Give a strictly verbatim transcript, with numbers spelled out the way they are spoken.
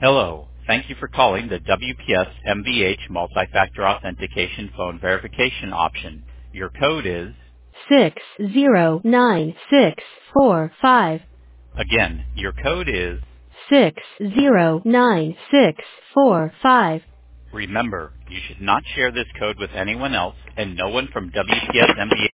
Hello. Thank you for calling the W P S M B H Multi-Factor Authentication Phone Verification option. Your code is, six zero nine six four five. again, your code is, six zero nine six four five. remember, you should not share this code with anyone else, and no one from W P S M B H